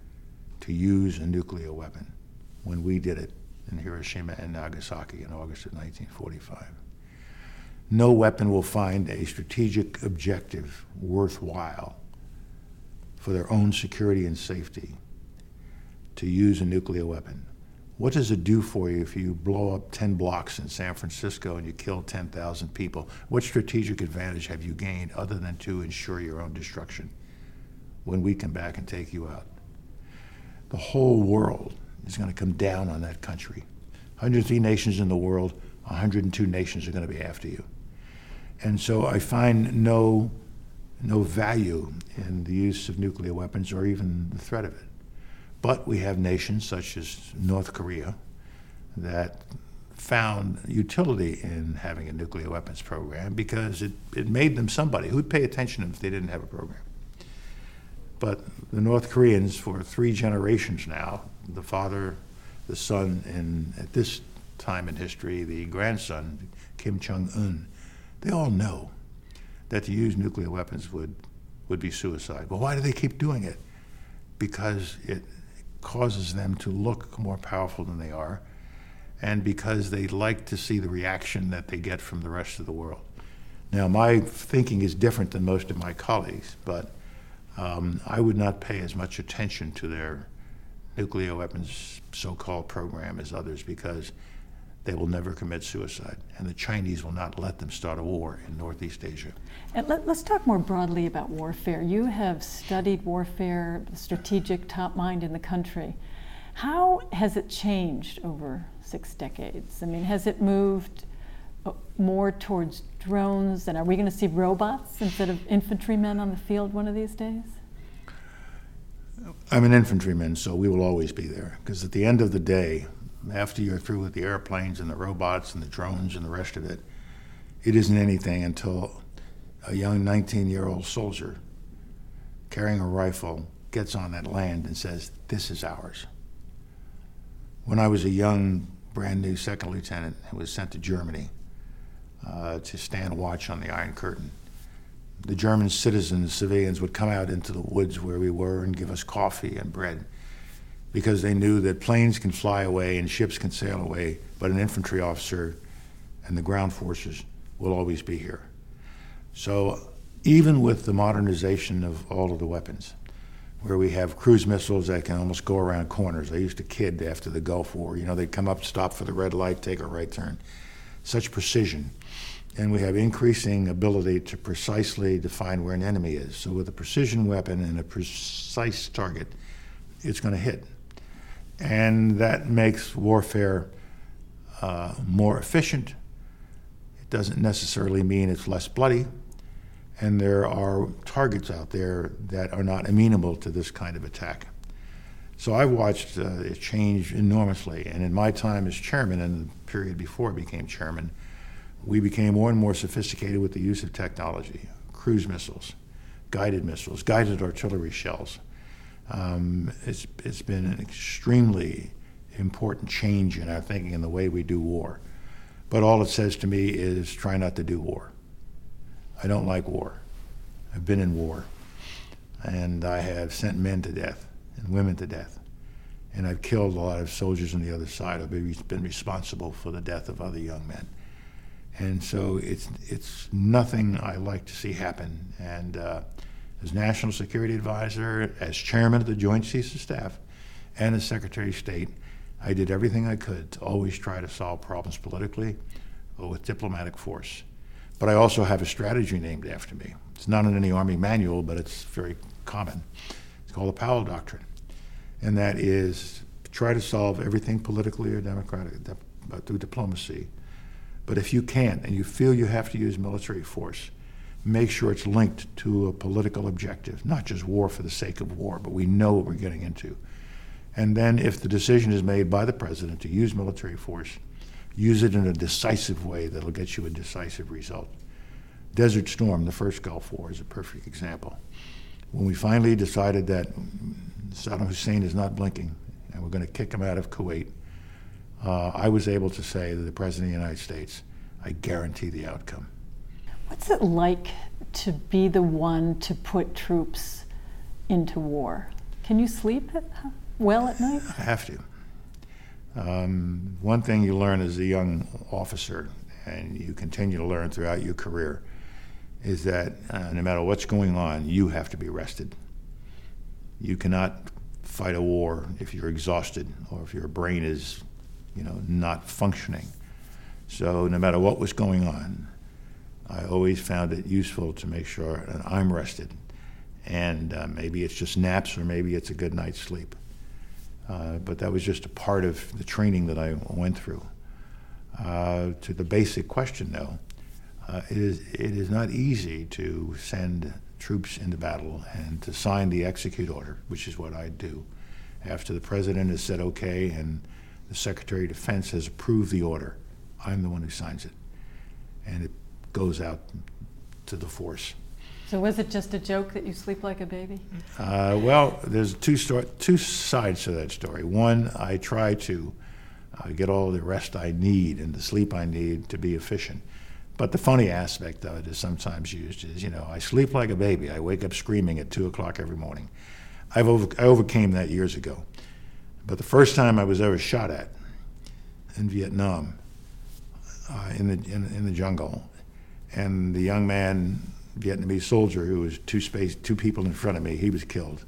to use a nuclear weapon when we did it in Hiroshima and Nagasaki in August of nineteen forty-five. No weapon will find a strategic objective worthwhile for their own security and safety to use a nuclear weapon. What does it do for you if you blow up ten blocks in San Francisco and you kill ten thousand people? What strategic advantage have you gained other than to ensure your own destruction when we come back and take you out? The whole world is going to come down on that country. one hundred three nations in the world, one hundred two nations are going to be after you. And so I find no, no value in the use of nuclear weapons or even the threat of it. But we have nations such as North Korea that found utility in having a nuclear weapons program because it, it made them somebody. Who'd pay attention if they didn't have a program? But the North Koreans, for three generations now, the father, the son, and at this time in history, the grandson, Kim Jong-un, they all know that to use nuclear weapons would, would be suicide. Well, why do they keep doing it? Because it causes them to look more powerful than they are, and because they like to see the reaction that they get from the rest of the world. Now, my thinking is different than most of my colleagues, but um, I would not pay as much attention to their nuclear weapons so-called program as others because they will never commit suicide, and the Chinese will not let them start a war in Northeast Asia. And let, let's talk more broadly about warfare. You have studied warfare, the strategic top mind in the country. How has it changed over six decades? I mean, has it moved more towards drones, and are we going to see robots instead of infantrymen on the field one of these days? I'm an infantryman, so we will always be there, because at the end of the day, after you're through with the airplanes and the robots and the drones and the rest of it, it isn't anything until a young nineteen-year-old soldier carrying a rifle gets on that land and says, this is ours. When I was a young, brand new second lieutenant and was sent to Germany uh, to stand watch on the Iron Curtain, the German citizens, civilians, would come out into the woods where we were and give us coffee and bread, because they knew that planes can fly away and ships can sail away, but an infantry officer and the ground forces will always be here. So even with the modernization of all of the weapons, where we have cruise missiles that can almost go around corners. I used to kid after the Gulf War, you know, they'd come up, stop for the red light, take a right turn. Such precision. And we have increasing ability to precisely define where an enemy is. So with a precision weapon and a precise target, it's going to hit. And that makes warfare uh, more efficient. It doesn't necessarily mean it's less bloody. And there are targets out there that are not amenable to this kind of attack. So I've watched uh, it change enormously. And in my time as chairman, and the period before I became chairman, we became more and more sophisticated with the use of technology, cruise missiles, guided missiles, guided artillery shells. Um, it's, it's been an extremely important change in our thinking and the way we do war. But all it says to me is try not to do war. I don't like war. I've been in war. And I have sent men to death and women to death. And I've killed a lot of soldiers on the other side. I've been responsible for the death of other young men. And so it's, it's nothing I like to see happen. And uh, as National Security Advisor, as Chairman of the Joint Chiefs of Staff, and as Secretary of State, I did everything I could to always try to solve problems politically or with diplomatic force. But I also have a strategy named after me. It's not in any Army manual, but it's very common. It's called the Powell Doctrine. And that is try to solve everything politically or democratic uh, through diplomacy. But if you can't and you feel you have to use military force, make sure it's linked to a political objective, not just war for the sake of war, but we know what we're getting into. And then if the decision is made by the president to use military force, use it in a decisive way that'll get you a decisive result. Desert Storm, the first Gulf War, is a perfect example. When we finally decided that Saddam Hussein is not blinking and we're going to kick him out of Kuwait, uh, I was able to say to the President of the United States, I guarantee the outcome. What's it like to be the one to put troops into war? Can you sleep? well at night? I have to. Um, one thing you learn as a young officer, and you continue to learn throughout your career, is that uh, no matter what's going on, you have to be rested. You cannot fight a war if you're exhausted or if your brain is, you know, not functioning. So no matter what was going on, I always found it useful to make sure that I'm rested. And uh, maybe it's just naps or maybe it's a good night's sleep. Uh, but that was just a part of the training that I went through. Uh, to the basic question, though, uh, it is it is not easy to send troops into battle and to sign the execute order, which is what I do. After the president has said okay and the Secretary of Defense has approved the order, I'm the one who signs it. And it goes out to the force. So was it just a joke that you sleep like a baby? Uh, well, there's two, sto- two sides to that story. One, I try to uh, get all the rest I need and the sleep I need to be efficient. But the funny aspect of it is sometimes used is, you know, I sleep like a baby. I wake up screaming at two o'clock every morning. I've over, I overcame that years ago. But the first time I was ever shot at in Vietnam, uh, in, the, in, in the jungle, and the young man, Vietnamese soldier who was two space, two people in front of me, he was killed.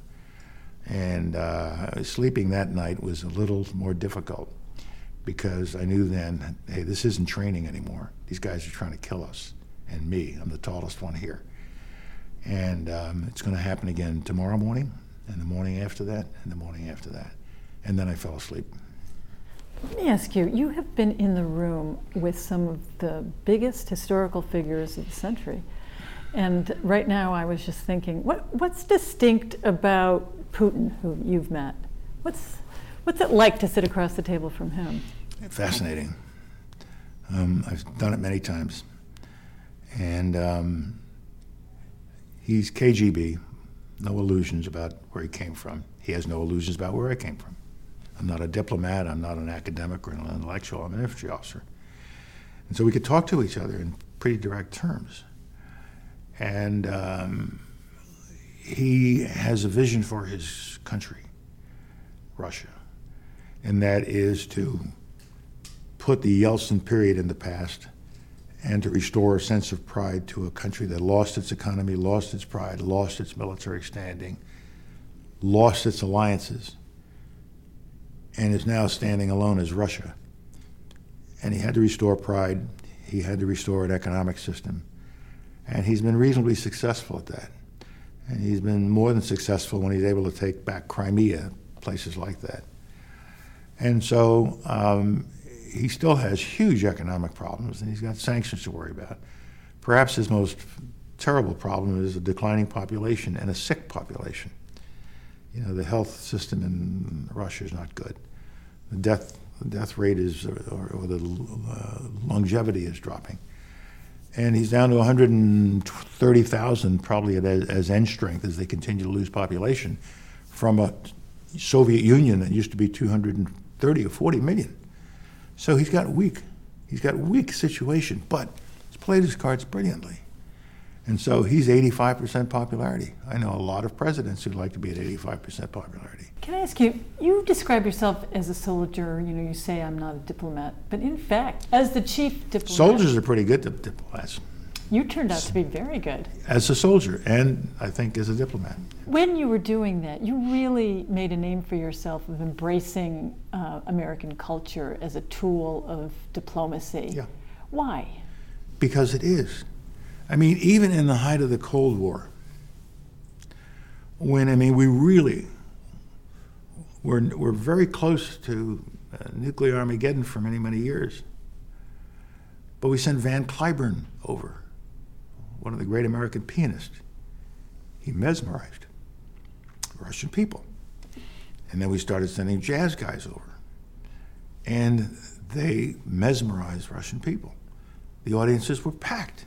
And uh, sleeping that night was a little more difficult because I knew then, hey, this isn't training anymore. These guys are trying to kill us and me. I'm the tallest one here. And um, it's going to happen again tomorrow morning, and the morning after that, and the morning after that. And then I fell asleep. Let me ask you, you have been in the room with some of the biggest historical figures of the century. And right now I was just thinking, what, what's distinct about Putin, who you've met? What's, what's it like to sit across the table from him? Fascinating. Um, I've done it many times. And um, he's K G B, no illusions about where he came from. He has no illusions about where I came from. I'm not a diplomat, I'm not an academic or an intellectual, I'm an infantry officer. And so we could talk to each other in pretty direct terms. And um, he has a vision for his country, Russia, and that is to put the Yeltsin period in the past and to restore a sense of pride to a country that lost its economy, lost its pride, lost its military standing, lost its alliances, and is now standing alone as Russia. And he had to restore pride, he had to restore an economic system, and he's been reasonably successful at that. And he's been more than successful when he's able to take back Crimea, places like that. And so um, he still has huge economic problems, and he's got sanctions to worry about. Perhaps his most terrible problem is a declining population and a sick population. You know, the health system in Russia is not good. The death, the death rate is, or, or the uh, longevity is dropping. And he's down to one hundred thirty thousand, probably at, as end strength, as they continue to lose population from a Soviet Union that used to be two hundred thirty or forty million. So he's got weak, he's got weak situation, but he's played his cards brilliantly. And so he's eighty-five percent popularity. I know a lot of presidents who'd like to be at eighty-five percent popularity. Can I ask you, you describe yourself as a soldier, you know, you say I'm not a diplomat, but in fact, as the chief diplomat... Soldiers are pretty good diplomats. You turned out to be very good. As a soldier, and I think as a diplomat. When you were doing that, you really made a name for yourself of embracing uh, American culture as a tool of diplomacy. Yeah. Why? Because it is. I mean, even in the height of the Cold War, when, I mean, we really were, were very close to uh, nuclear Armageddon for many, many years. But we sent Van Cliburn over, one of the great American pianists. He mesmerized Russian people. And then we started sending jazz guys over. And they mesmerized Russian people. The audiences were packed.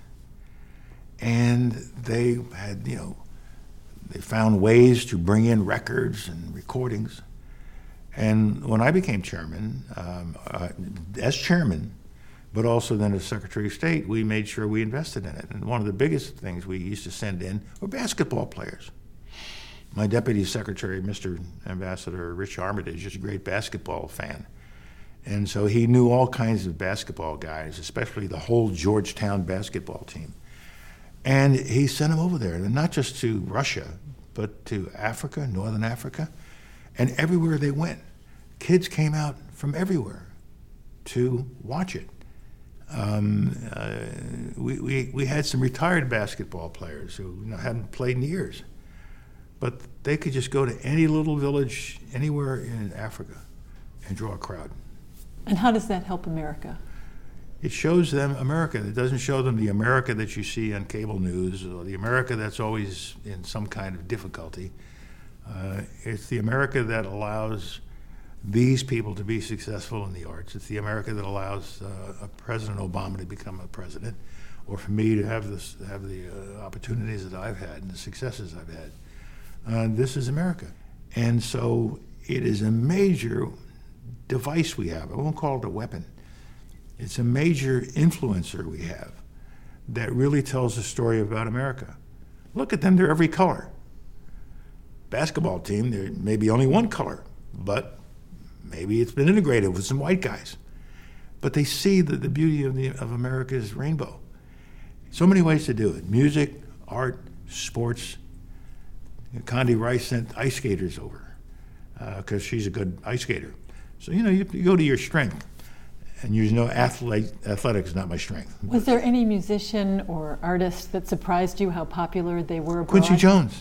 And they had, you know, they found ways to bring in records and recordings. And when I became chairman, um, uh, as chairman, but also then as Secretary of State, we made sure we invested in it. And one of the biggest things we used to send in were basketball players. My deputy secretary, Mister Ambassador Rich Armitage, is a great basketball fan. And so he knew all kinds of basketball guys, especially the whole Georgetown basketball team. And he sent them over there, and not just to Russia, but to Africa, Northern Africa, and everywhere they went. Kids came out from everywhere to watch it. Um, uh, we, we, we had some retired basketball players who you know, hadn't played in years, but they could just go to any little village anywhere in Africa and draw a crowd. And how does that help America? It shows them America. It doesn't show them the America that you see on cable news or the America that's always in some kind of difficulty. Uh, it's the America that allows these people to be successful in the arts. It's the America that allows uh, President Obama to become a president, or for me to have this, have the uh, opportunities that I've had and the successes I've had. Uh, this is America. And so it is a major device we have. I won't call it a weapon. It's a major influencer we have that really tells a story about America. Look at them, they're every color. Basketball team, there may be only one color, but maybe it's been integrated with some white guys. But they see the, the beauty of, the, of America's rainbow. So many ways to do it. Music, art, sports. Condi Rice sent ice skaters over because uh, she's a good ice skater. So, you know, you, you go to your strength. And you know, athlete, athletics is not my strength. Was there any musician or artist that surprised you how popular they were abroad? Quincy Jones.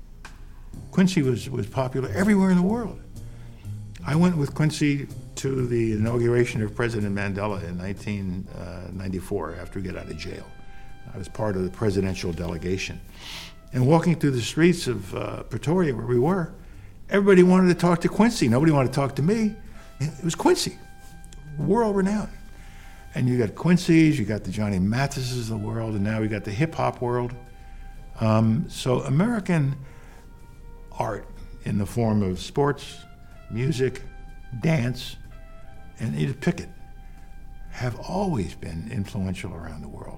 Quincy was, was popular everywhere in the world. I went with Quincy to the inauguration of President Mandela in nineteen ninety-four after he got out of jail. I was part of the presidential delegation. And walking through the streets of uh, Pretoria, where we were, everybody wanted to talk to Quincy. Nobody wanted to talk to me. It was Quincy. World renowned. And you got Quincy's, you got the Johnny Mathises of the world, and now we got the hip hop world. Um, so American art in the form of sports, music, dance, and Edith Pickett have always been influential around the world.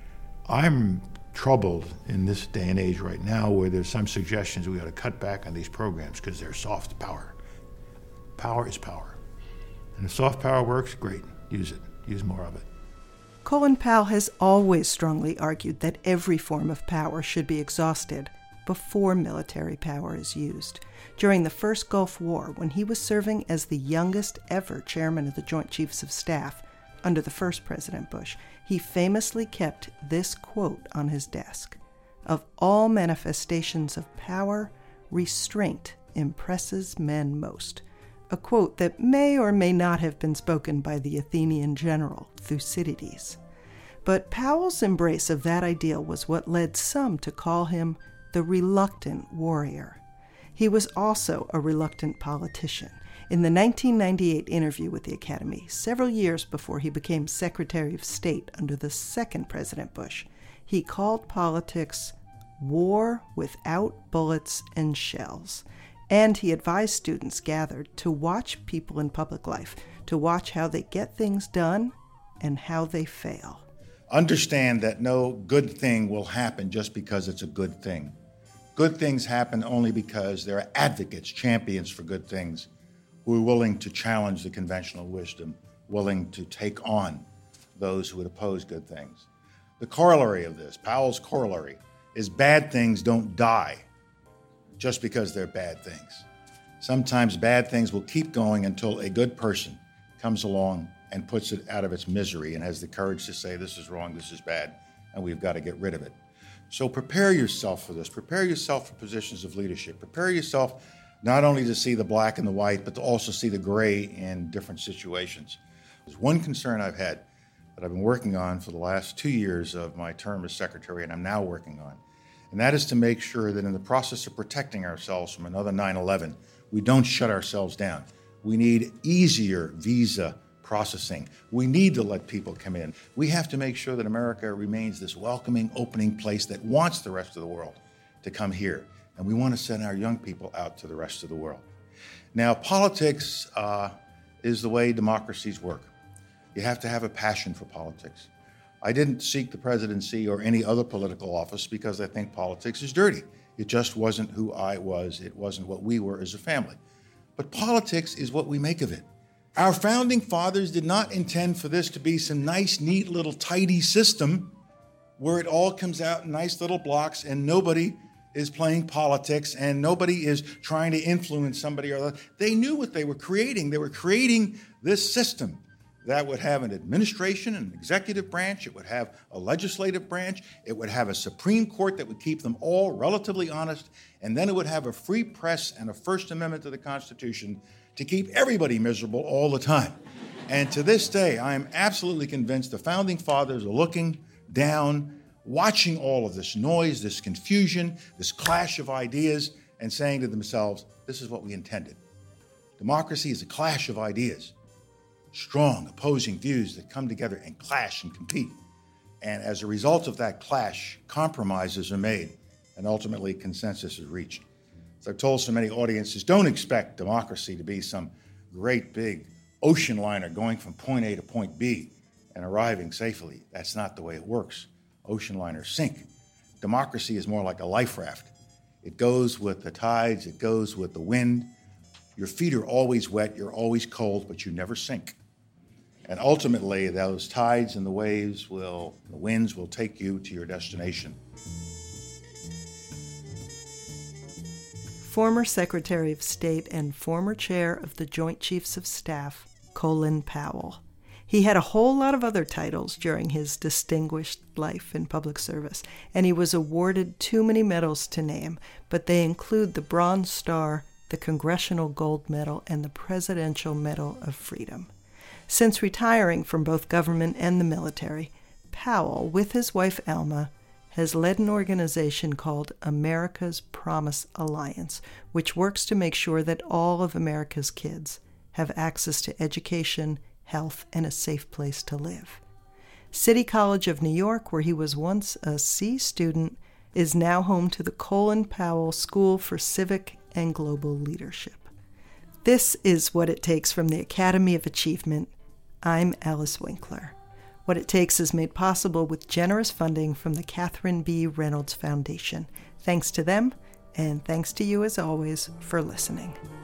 I'm troubled in this day and age right now where there's some suggestions we ought to cut back on these programs because they're soft power. Power is power. And if soft power works, great. Use it. Use more of it. Colin Powell has always strongly argued that every form of power should be exhausted before military power is used. During the first Gulf War, when he was serving as the youngest ever chairman of the Joint Chiefs of Staff under the first President Bush, he famously kept this quote on his desk: "Of all manifestations of power, restraint impresses men most." A quote that may or may not have been spoken by the Athenian general Thucydides. But Powell's embrace of that ideal was what led some to call him the reluctant warrior. He was also a reluctant politician. In the nineteen ninety-eight interview with the Academy, several years before he became Secretary of State under the second President Bush, he called politics war without bullets and shells. And he advised students gathered to watch people in public life, to watch how they get things done and how they fail. Understand that no good thing will happen just because it's a good thing. Good things happen only because there are advocates, champions for good things, who are willing to challenge the conventional wisdom, willing to take on those who would oppose good things. The corollary of this, Powell's corollary, is bad things don't die just because they're bad things. Sometimes bad things will keep going until a good person comes along and puts it out of its misery and has the courage to say, this is wrong, this is bad, and we've got to get rid of it. So prepare yourself for this. Prepare yourself for positions of leadership. Prepare yourself not only to see the black and the white, but to also see the gray in different situations. There's one concern I've had that I've been working on for the last two years of my term as secretary, and I'm now working on. And that is to make sure that in the process of protecting ourselves from another nine eleven, we don't shut ourselves down. We need easier visa processing. We need to let people come in. We have to make sure that America remains this welcoming, opening place that wants the rest of the world to come here. And we want to send our young people out to the rest of the world. Now, politics uh, is the way democracies work. You have to have a passion for politics. I didn't seek the presidency or any other political office because I think politics is dirty. It just wasn't who I was. It wasn't what we were as a family. But politics is what we make of it. Our founding fathers did not intend for this to be some nice, neat little tidy system where it all comes out in nice little blocks and nobody is playing politics and nobody is trying to influence somebody or other. They knew what they were creating. They were creating this system that would have an administration, an executive branch, it would have a legislative branch, it would have a Supreme Court that would keep them all relatively honest, and then it would have a free press and a First Amendment to the Constitution to keep everybody miserable all the time. And to this day, I am absolutely convinced the Founding Fathers are looking down, watching all of this noise, this confusion, this clash of ideas, and saying to themselves, this is what we intended. Democracy is a clash of ideas. Strong, opposing views that come together and clash and compete. And as a result of that clash, compromises are made, and ultimately consensus is reached. As I've told so many audiences, don't expect democracy to be some great big ocean liner going from point A to point B and arriving safely. That's not the way it works. Ocean liners sink. Democracy is more like a life raft. It goes with the tides, it goes with the wind. Your feet are always wet, you're always cold, but you never sink. And ultimately, those tides and the waves will, the winds will take you to your destination. Former Secretary of State and former chair of the Joint Chiefs of Staff, Colin Powell. He had a whole lot of other titles during his distinguished life in public service, and he was awarded too many medals to name, but they include the Bronze Star, the Congressional Gold Medal, and the Presidential Medal of Freedom. Since retiring from both government and the military, Powell, with his wife Alma, has led an organization called America's Promise Alliance, which works to make sure that all of America's kids have access to education, health, and a safe place to live. City College of New York, where he was once a C student, is now home to the Colin Powell School for Civic and Global Leadership. This is What It Takes from the Academy of Achievement. I'm Alice Winkler. What It Takes is made possible with generous funding from the Catherine B. Reynolds Foundation. Thanks to them, and thanks to you as always for listening.